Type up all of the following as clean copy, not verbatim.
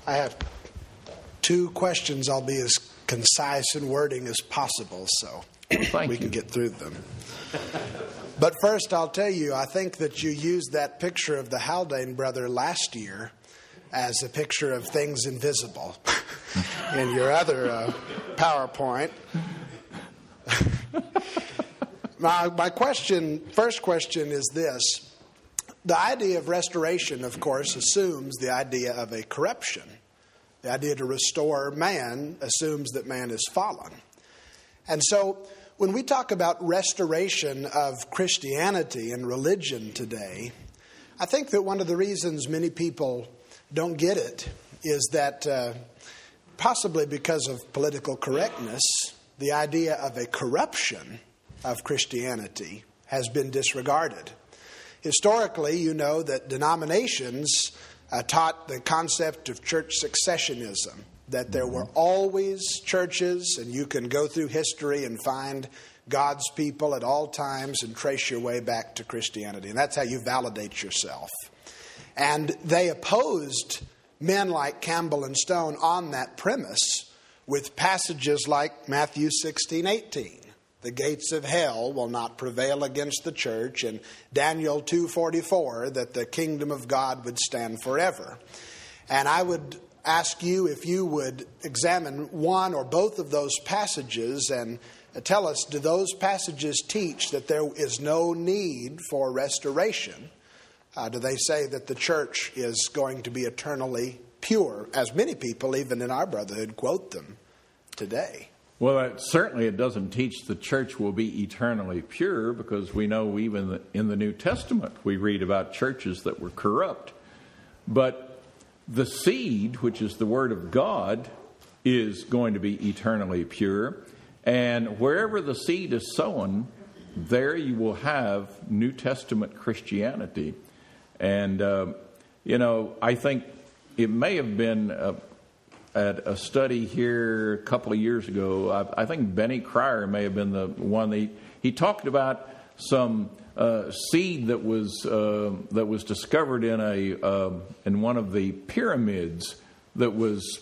I have two questions. I'll be as concise in wording as possible so we can get through them. But first, I'll tell you, I think that you used that picture of the Haldane brother last year as a picture of things invisible in your other PowerPoint. My first question is this. The idea of restoration, of course, assumes the idea of a corruption. The idea to restore man assumes that man is fallen. And so when we talk about restoration of Christianity and religion today, I think that one of the reasons many people don't get it is that possibly because of political correctness, the idea of a corruption of Christianity has been disregarded. Historically, you know that denominations taught the concept of church successionism, that there were always churches, and you can go through history and find God's people at all times and trace your way back to Christianity. And that's how you validate yourself. And they opposed men like Campbell and Stone on that premise with passages like Matthew 16:18. The gates of hell will not prevail against the church, and Daniel 2:44, that the kingdom of God would stand forever. And I would ask you if you would examine one or both of those passages and tell us, do those passages teach that there is no need for restoration? Do they say that the church is going to be eternally pure, as many people, even in our brotherhood, quote them today? Well, certainly it doesn't teach the church will be eternally pure, because we know even in the New Testament we read about churches that were corrupt. But the seed, which is the Word of God, is going to be eternally pure. And wherever the seed is sown, there you will have New Testament Christianity. And, I think it may have been at a study here a couple of years ago. I think Benny Cryer may have been the one. He talked about some seed that was discovered in one of the pyramids that was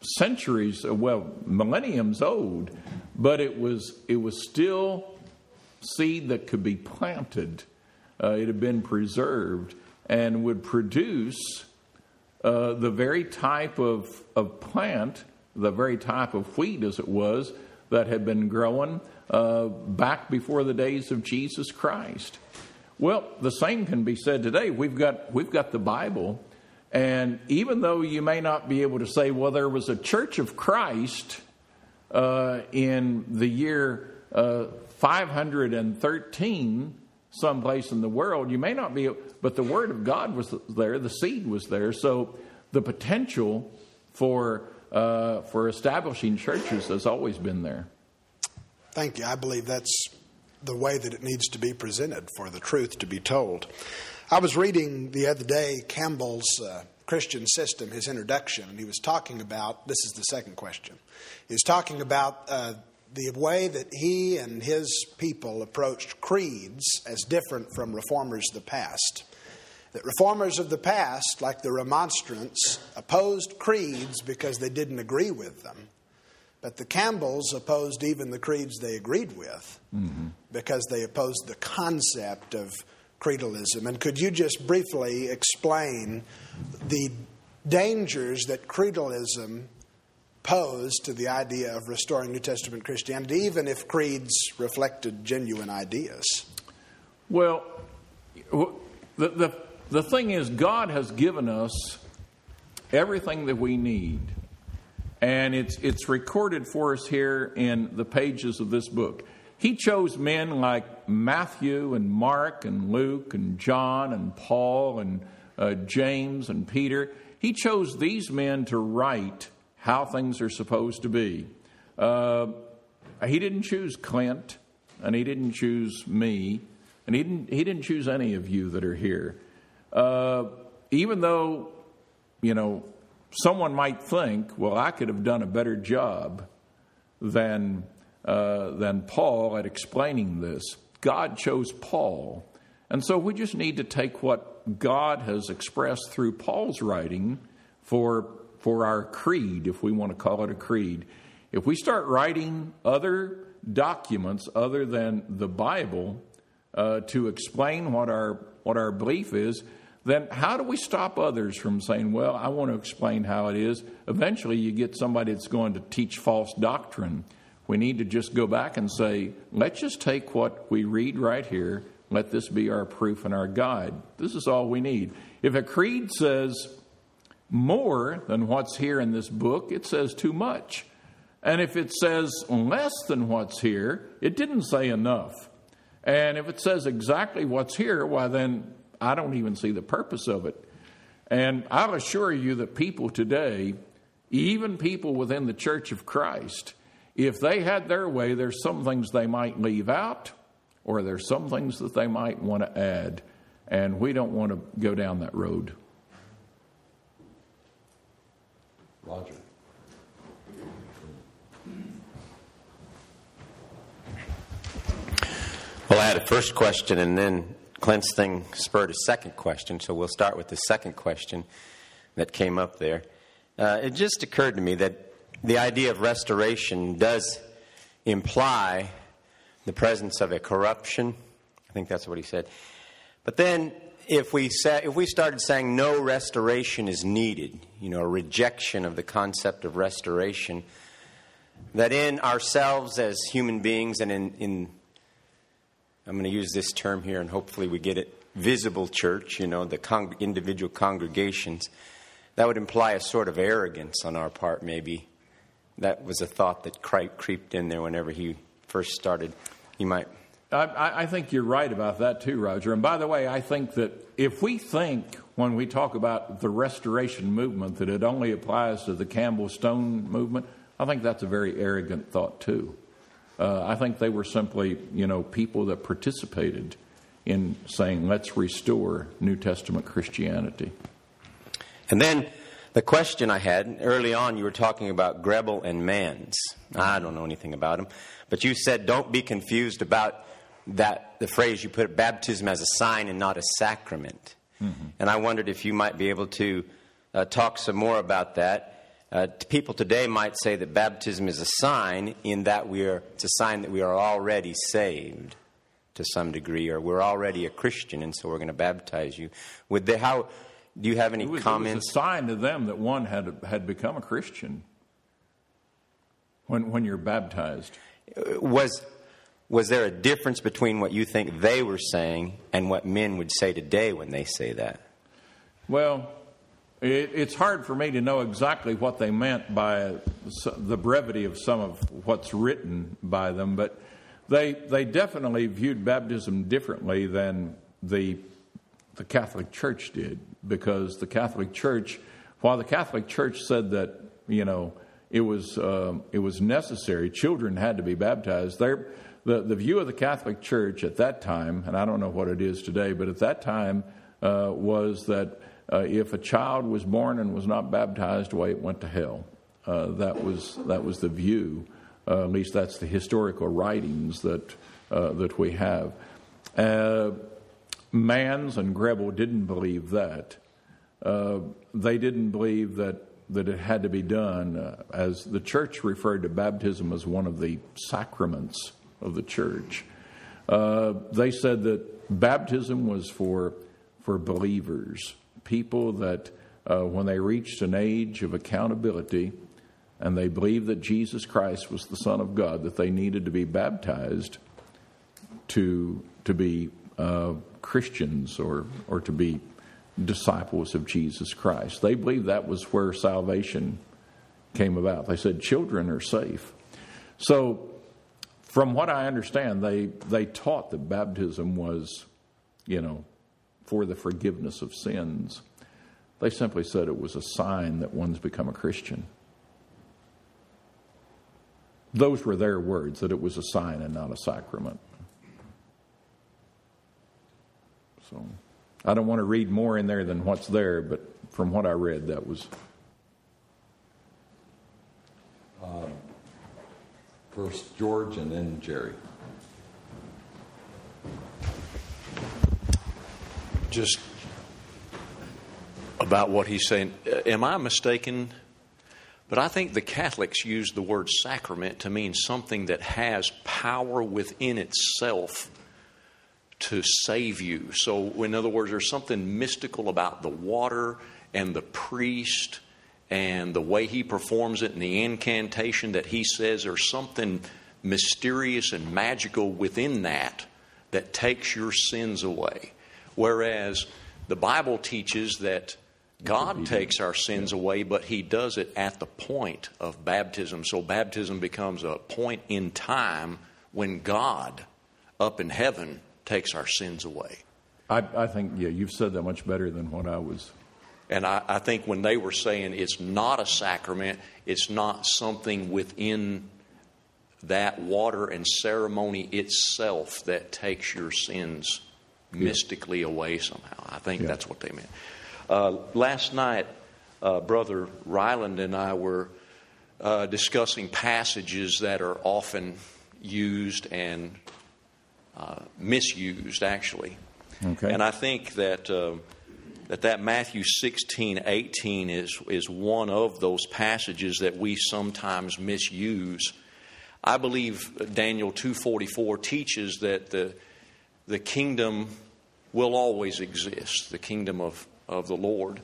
millenniums old, but it was still seed that could be planted. It had been preserved and would produce the very type of plant, the very type of wheat, as it was, that had been growing back before the days of Jesus Christ. Well, the same can be said today. We've got the Bible, and even though you may not be able to say, well, there was a Church of Christ in the year 513 someplace in the world, you may not be, but the Word of God was there, the seed was there, so the potential for establishing churches has always been there. Thank you. I believe that's the way that it needs to be presented for the truth to be told. I was reading the other day Campbell's Christian System, his introduction, and he was talking about, this is the second question, he was talking about the way that he and his people approached creeds as different from reformers of the past. That reformers of the past, like the Remonstrants, opposed creeds because they didn't agree with them. But the Campbells opposed even the creeds they agreed with because they opposed the concept of creedalism. And could you just briefly explain the dangers that creedalism posed to the idea of restoring New Testament Christianity, even if creeds reflected genuine ideas? Well, the thing is, God has given us everything that we need. And it's recorded for us here in the pages of this book. He chose men like Matthew and Mark and Luke and John and Paul and James and Peter. He chose these men to write how things are supposed to be. He didn't choose Clint, and he didn't choose me, and he didn't choose any of you that are here. Even though, someone might think, well, I could have done a better job than Paul at explaining this. God chose Paul. And so we just need to take what God has expressed through Paul's writing for for our creed, if we want to call it a creed. If we start writing other documents other than the Bible to explain what our belief is, then how do we stop others from saying, well, I want to explain how it is? Eventually you get somebody that's going to teach false doctrine. We need to just go back and say, let's just take what we read right here. Let this be our proof and our guide. This is all we need. If a creed says more than what's here in this book, it says too much. And if it says less than what's here, it didn't say enough. And if it says exactly what's here, why then I don't even see the purpose of it. And I'll assure you that people today, even people within the Church of Christ, if they had their way, there's some things they might leave out, or there's some things that they might want to add. And we don't want to go down that road. Roger. Well, I had a first question, and then Clint's thing spurred a second question, so we'll start with the second question that came up there. It just occurred to me that the idea of restoration does imply the presence of a corruption. I think that's what he said. But then if we started saying no restoration is needed, a rejection of the concept of restoration, that in ourselves as human beings and in I'm going to use this term here and hopefully we get it, visible church, the individual congregations, that would imply a sort of arrogance on our part maybe. That was a thought that creeped in there whenever he first started. He might... I think you're right about that too, Roger. And by the way, I think that if we think when we talk about the restoration movement that it only applies to the Campbell Stone movement, I think that's a very arrogant thought too. I think they were simply, people that participated in saying, let's restore New Testament Christianity. And then the question I had, early on you were talking about Grebel and Manns. I don't know anything about them. But you said don't be confused about that, the phrase you put, baptism as a sign and not a sacrament. Mm-hmm. And I wondered if you might be able to talk some more about that. People today might say that baptism is a sign in that it's a sign that we are already saved to some degree, or we're already a Christian, and so we're going to baptize you. Do you have any comments? It was a sign to them that one had become a Christian when you're baptized. Was there a difference between what you think they were saying and what men would say today when they say that? Well, it's hard for me to know exactly what they meant by the brevity of some of what's written by them, but they definitely viewed baptism differently than the Catholic Church did, because the Catholic Church, while the Catholic Church said that it was necessary, children had to be baptized. The view of the Catholic Church at that time, and I don't know what it is today, but at that time was that if a child was born and was not baptized, away it went to hell. That was the view. At least that's the historical writings that we have. Manns and Grebel didn't believe that. They didn't believe that it had to be done, as the church referred to baptism as one of the sacraments of the church. They said that baptism was for believers, people that when they reached an age of accountability and they believed that Jesus Christ was the Son of God, that they needed to be baptized to be Christians or to be disciples of Jesus Christ. They believed that was where salvation came about. They said children are safe. So from what I understand, they taught that baptism was, for the forgiveness of sins. They simply said it was a sign that one's become a Christian. Those were their words, that it was a sign and not a sacrament. So I don't want to read more in there than what's there, but from what I read, that was... First George and then Jerry. Just about what he's saying. Am I mistaken But I think the Catholics use the word sacrament to mean something that has power within itself to save you. So, in other words, there's something mystical about the water and the priest and the way he performs it and the incantation that he says. There's something mysterious and magical within that takes your sins away. Whereas the Bible teaches that God takes our sins away, but he does it at the point of baptism. So baptism becomes a point in time when God up in heaven takes our sins away. I think, you've said that much better than what I was. And I think when they were saying it's not a sacrament, it's not something within that water and ceremony itself that takes your sins mystically away somehow. I think that's what they meant. Last night, Brother Ryland and I were discussing passages that are often used and misused, actually. Okay. And I think that that Matthew 16:18 is one of those passages that we sometimes misuse. I believe Daniel 2:44 teaches that the kingdom will always exist, the kingdom of the Lord.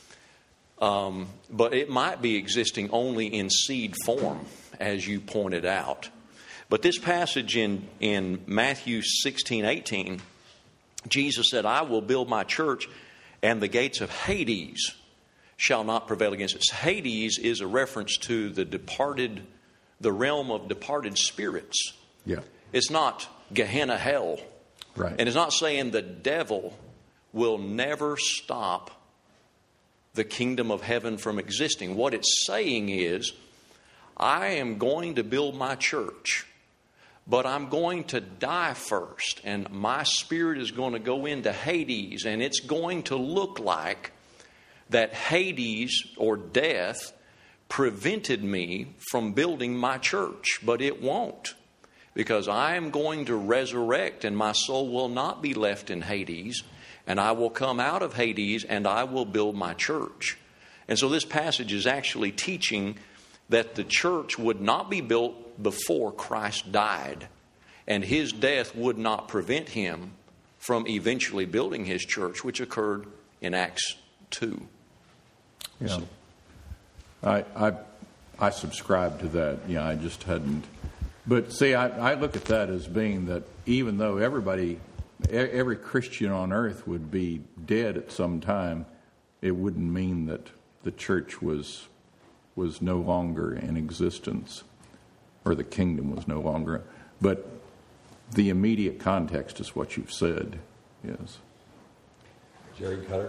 But it might be existing only in seed form, as you pointed out. But this passage in Matthew 16:18, Jesus said, I will build my church, and the gates of Hades shall not prevail against it. Hades is a reference to the realm of departed spirits. Yeah. It's not Gehenna, hell. Right. And it's not saying the devil will never stop the kingdom of heaven from existing. What it's saying is, I am going to build my church, but I'm going to die first, and my spirit is going to go into Hades, and it's going to look like that Hades, or death, prevented me from building my church, but it won't, because I am going to resurrect, and my soul will not be left in Hades, and I will come out of Hades, and I will build my church. And so this passage is actually teaching that the church would not be built before Christ died, and his death would not prevent him from eventually building his church, which occurred in Acts 2. Yeah. So, I subscribe to that. Yeah, I just hadn't. But see, I look at that as being that even though every Christian on earth would be dead at some time, it wouldn't mean that the church was no longer in existence, or the kingdom was no longer. But the immediate context is what you've said. Yes. Jerry Cutter.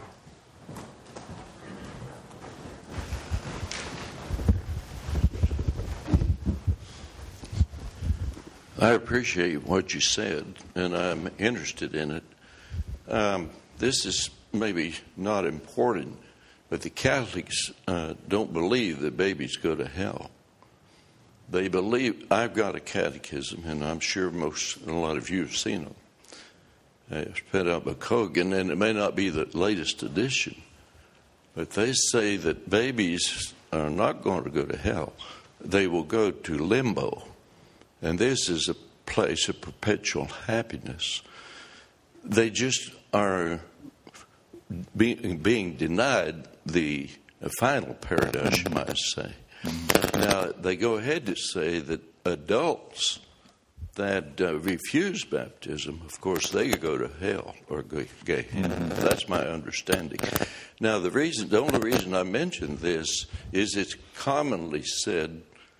I appreciate what you said, and I'm interested in it. This is maybe not important, but the Catholics don't believe that babies go to hell. They believe, I've got a catechism, and I'm sure a lot of you have seen them. It's put out by Kogan, and it may not be the latest edition, but they say that babies are not going to go to hell. They will go to limbo. And this is a place of perpetual happiness. They just are being denied the final paradise, you might say. Now, they go ahead to say that adults that refuse baptism, of course, they go to hell or Gehenna. That's my understanding. Now, the only reason I mention this is it's commonly said,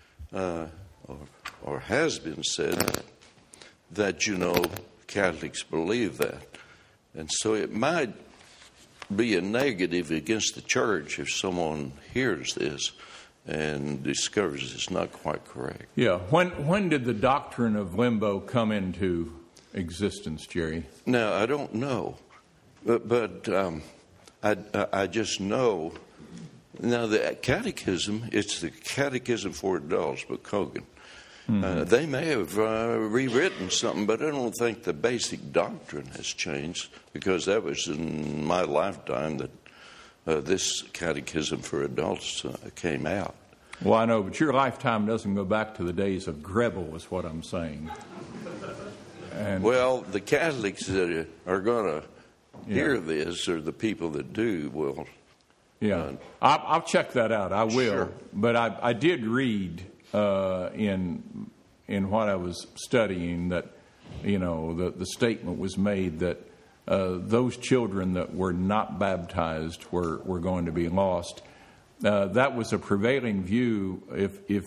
or has been said, that, Catholics believe that. And so it might be a negative against the church if someone hears this and discovers it's not quite correct. Yeah. When did the doctrine of limbo come into existence, Jerry? Now, I don't know. But I just know. Now, the catechism, it's the Catechism for Adults by Kogan. Mm-hmm. They may have rewritten something, but I don't think the basic doctrine has changed, because that was in my lifetime that this Catechism for Adults came out. Well, I know, but your lifetime doesn't go back to the days of Grebel, is what I'm saying. And well, the Catholics that are going to hear this, or the people that do, will. Yeah, I'll check that out. I will. Sure. But I did read in what I was studying that, the statement was made that those children that were not baptized were going to be lost. That was a prevailing view if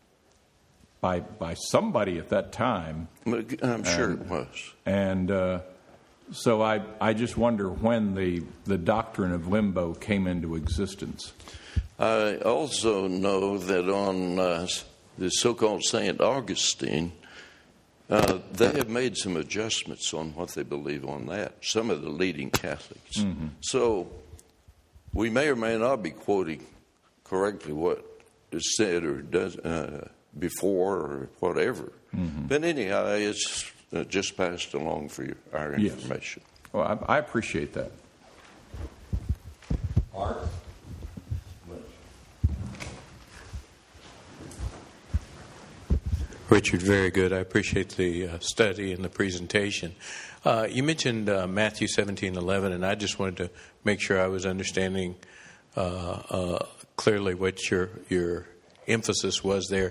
by somebody at that time. I'm sure it was. And so I just wonder when the doctrine of limbo came into existence. I also know that on the so-called St. Augustine, they have made some adjustments on what they believe on that, some of the leading Catholics. Mm-hmm. So we may or may not be quoting correctly what is said or does before or whatever. Mm-hmm. But anyhow, it's just passed along for our information. Yes. Well, I appreciate that. Art? Richard, very good. I appreciate the study and the presentation. You mentioned Matthew 17:11, and I just wanted to make sure I was understanding clearly what your emphasis was there.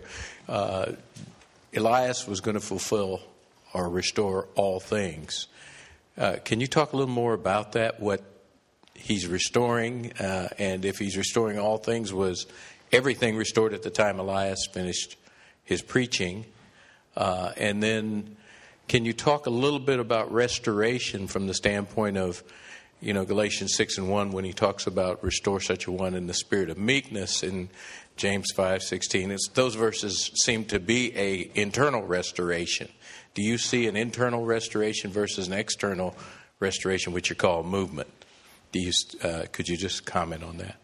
Elias was going to fulfill or restore all things. Can you talk a little more about that, what he's restoring, and if he's restoring all things, was everything restored at the time Elias finished his preaching? And then can you talk a little bit about restoration from the standpoint of, Galatians 6:1, when he talks about restore such a one in the spirit of meekness, in James 5:16. Those verses seem to be a internal restoration. Do you see an internal restoration versus an external restoration, which you call movement? Could you just comment on that?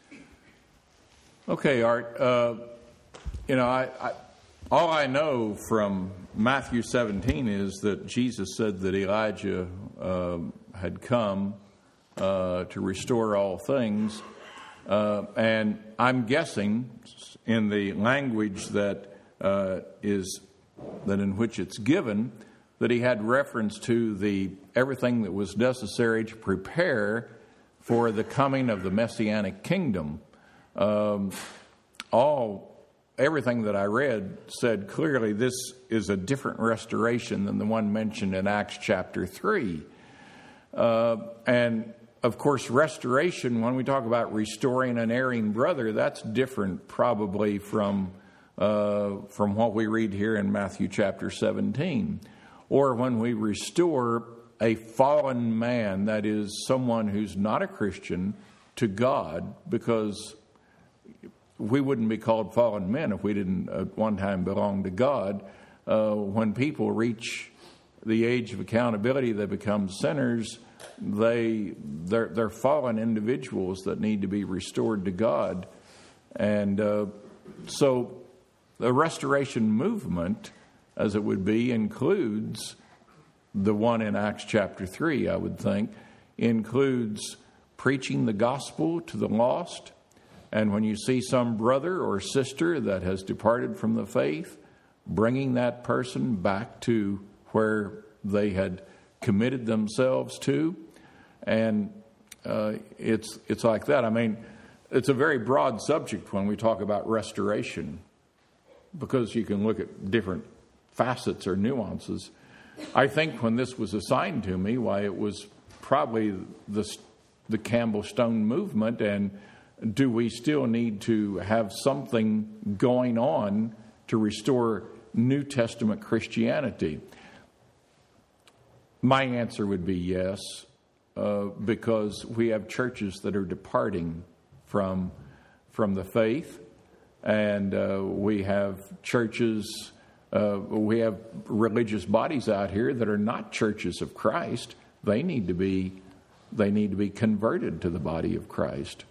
Okay, Art. All I know from Matthew 17 is that Jesus said that Elijah had come to restore all things. And I'm guessing in the language that in which it's given, that he had reference to everything that was necessary to prepare for the coming of the Messianic kingdom. Everything that I read said clearly this is a different restoration than the one mentioned in Acts chapter 3. And of course, restoration, when we talk about restoring an erring brother, that's different probably from what we read here in Matthew chapter 17. Or when we restore a fallen man, that is someone who's not a Christian, to God, because we wouldn't be called fallen men if we didn't at one time belong to God. When people reach the age of accountability, they become sinners. They're fallen individuals that need to be restored to God. And so the restoration movement, as it would be, includes the one in Acts chapter 3, I would think, includes preaching the gospel to the lost. And when you see some brother or sister that has departed from the faith, bringing that person back to where they had committed themselves to. And it's like that. I mean, it's a very broad subject when we talk about restoration, because you can look at different facets or nuances. I think when this was assigned to me, why it was probably the Campbell Stone movement, and do we still need to have something going on to restore New Testament Christianity? My answer would be yes, because we have churches that are departing from the faith, and we have churches, we have religious bodies out here that are not churches of Christ. They need to be converted to the body of Christ.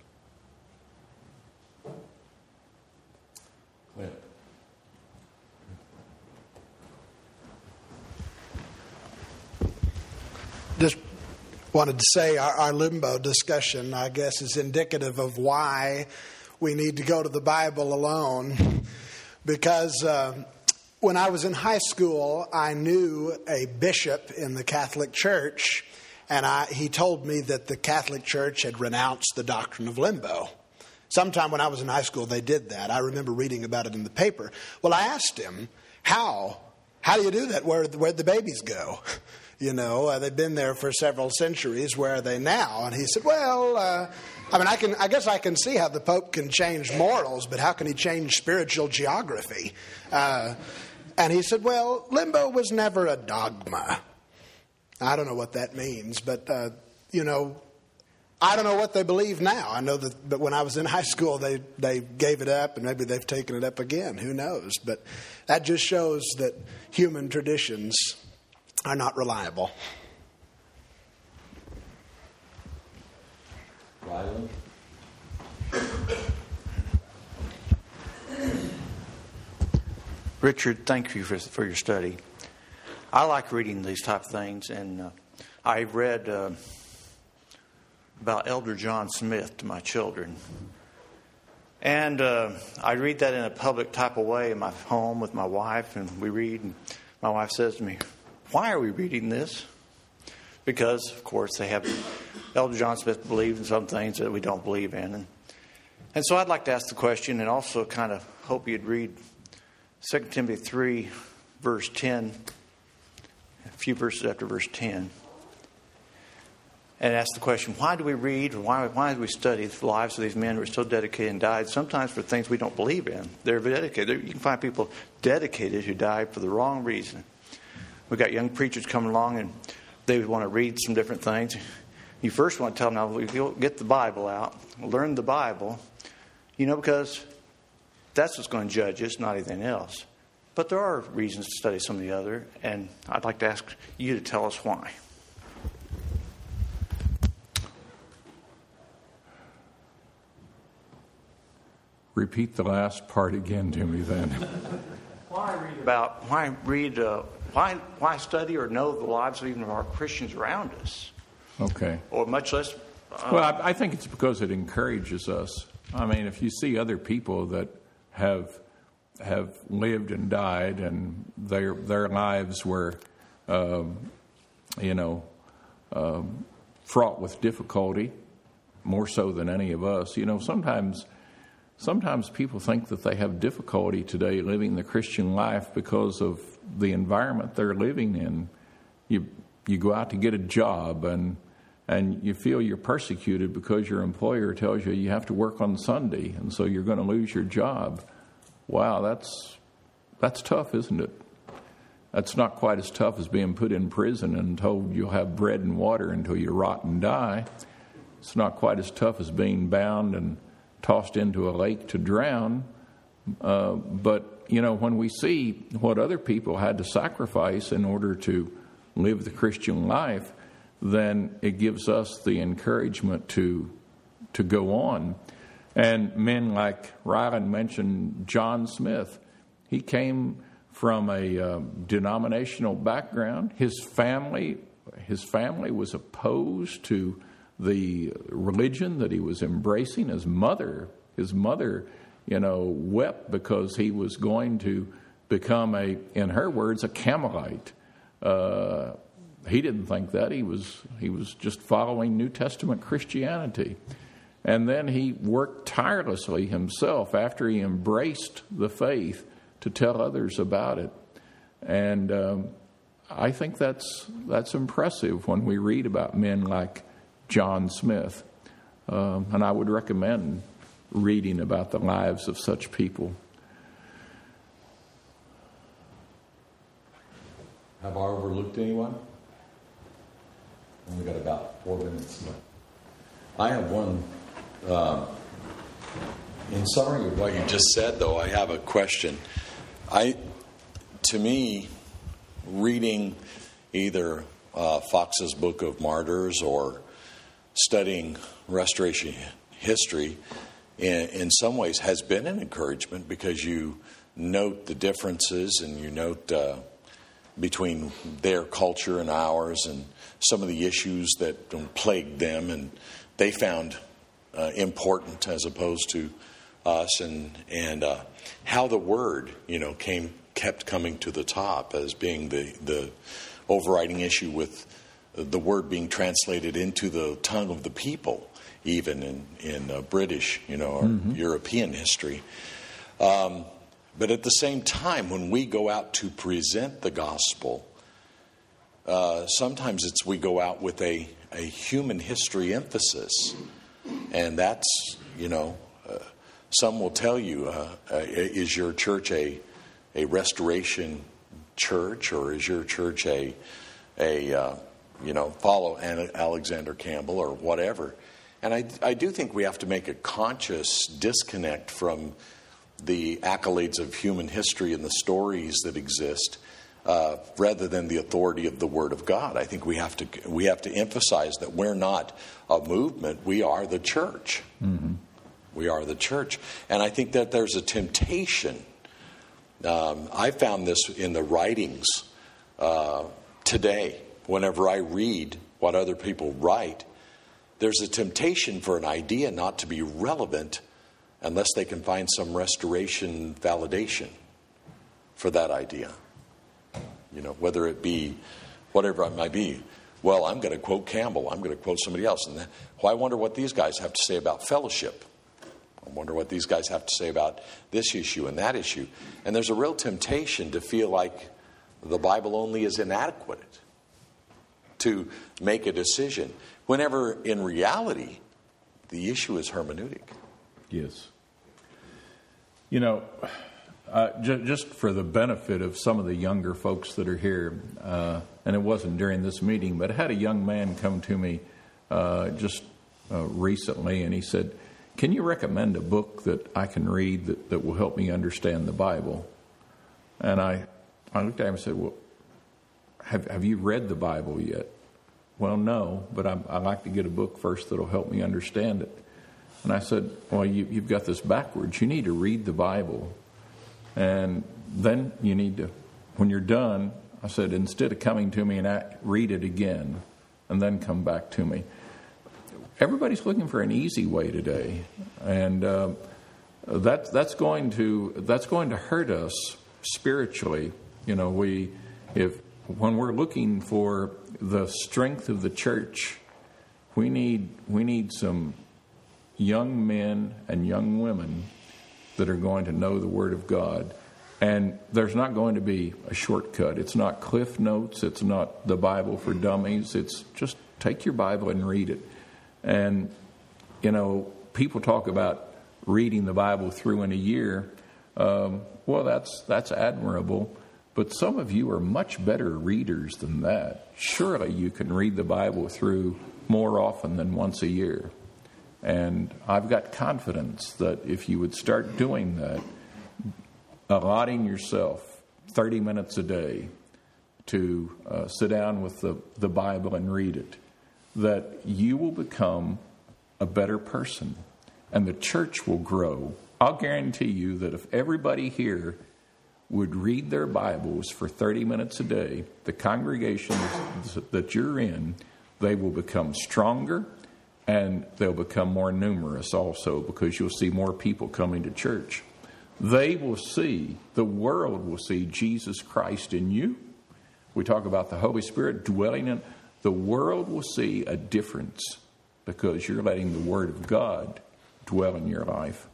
Just wanted to say our limbo discussion, I guess, is indicative of why we need to go to the Bible alone because when I was in high school, I knew a bishop in the Catholic Church, and he told me that the Catholic Church had renounced the doctrine of limbo. Sometime when I was in high school, they did that. I remember reading about it in the paper. Well, I asked him, how? How do you do that? Where'd the babies go? You know, they've been there for several centuries. Where are they now? And he said, well, I guess I can see how the Pope can change morals, but how can he change spiritual geography? And he said, well, limbo was never a dogma. I don't know what that means, but, I don't know what they believe now. I know that but when I was in high school, they gave it up, and maybe they've taken it up again. Who knows? But that just shows that human traditions are not reliable. Ryland? Richard, thank you for your study. I like reading these type of things, and I read about Elder John Smith to my children. And I read that in a public type of way in my home with my wife, and we read, and my wife says to me, why are we reading this? Because, of course, Elder John Smith believed in some things that we don't believe in. And so I'd like to ask the question, and also kind of hope you'd read 2 Timothy 3, verse 10, a few verses after verse 10, and ask the question, why do we read, or why do we study the lives of these men who are so dedicated and died, sometimes for things we don't believe in? They're dedicated. You can find people dedicated who died for the wrong reason. We've got young preachers coming along, and they want to read some different things. You first want to tell them, now, if you'll get the Bible out, learn the Bible, because that's what's going to judge us, not anything else. But there are reasons to study some of the other, and I'd like to ask you to tell us why. Repeat the last part again to me then. Why study or know the lives of even our Christians around us? Okay. Or much less... Well, I think it's because it encourages us. I mean, if you see other people that have lived and died, and their lives were, fraught with difficulty, more so than any of us. Sometimes people think that they have difficulty today living the Christian life because of the environment they're living in. You go out to get a job, and you feel you're persecuted because your employer tells you have to work on Sunday, and so you're going to lose your job. Wow, that's tough, isn't it? That's not quite as tough as being put in prison and told you'll have bread and water until you rot and die. It's not quite as tough as being bound and tossed into a lake to drown. But, when we see what other people had to sacrifice in order to live the Christian life, then it gives us the encouragement to go on. And men like Ryland mentioned, John Smith, he came from a denominational background. His family was opposed to the religion that he was embracing. His mother, wept because he was going to become in her words, a Campbellite. He didn't think that. He was just following New Testament Christianity. And then he worked tirelessly himself after he embraced the faith to tell others about it. And I think that's impressive when we read about men like John Smith. And I would recommend reading about the lives of such people. Have I overlooked anyone? Only got about 4 minutes left. I have one. In summary of what you just said, though, I have a question. To me, reading either Fox's Book of Martyrs or studying Restoration history, in some ways has been an encouragement, because you note the differences and you note between their culture and ours and some of the issues that plagued them and they found important as opposed to us, and how the Word, kept coming to the top as being the overriding issue, with the Word being translated into the tongue of the people, even in British, or European history. But at the same time, when we go out to present the gospel, sometimes we go out with a human history emphasis. And that's, some will tell you, is your church a restoration church, or is your church follow Alexander Campbell or whatever? And I do think we have to make a conscious disconnect from the accolades of human history and the stories that exist, rather than the authority of the Word of God. I think we have to emphasize that we're not a movement; we are the church. Mm-hmm. We are the church, and I think that there's a temptation. I found this in the writings today. Whenever I read what other people write, there's a temptation for an idea not to be relevant unless they can find some restoration validation for that idea. Whether it be whatever it might be. Well, I'm going to quote Campbell. I'm going to quote somebody else. And I wonder what these guys have to say about fellowship. I wonder what these guys have to say about this issue and that issue. And there's a real temptation to feel like the Bible only is inadequate to make a decision, whenever in reality, the issue is hermeneutic. Yes. Just for the benefit of some of the younger folks that are here, and it wasn't during this meeting, but I had a young man come to me recently, and he said, "Can you recommend a book that I can read that will help me understand the Bible?" And I looked at him and said, "Well, have you read the Bible yet?" "Well, no, but I'd like to get a book first that'll help me understand it." And I said, "Well, you've got this backwards. You need to read the Bible. And then you need to, when you're done," I said, "instead of coming to me and read it again and then come back to me." Everybody's looking for an easy way today. And that's going to hurt us spiritually. When we're looking for the strength of the church, we need some young men and young women that are going to know the Word of God. And there's not going to be a shortcut. It's not Cliff Notes. It's not the Bible for dummies. It's just take your Bible and read it. And, people talk about reading the Bible through in a year. Well, that's admirable. But some of you are much better readers than that. Surely you can read the Bible through more often than once a year. And I've got confidence that if you would start doing that, allotting yourself 30 minutes a day to sit down with the Bible and read it, that you will become a better person and the church will grow. I'll guarantee you that if everybody here would read their Bibles for 30 minutes a day, the congregations that you're in, they will become stronger. And they'll become more numerous also, because you'll see more people coming to church. The world will see Jesus Christ in you. We talk about the Holy Spirit dwelling in. The world will see a difference because you're letting the Word of God dwell in your life.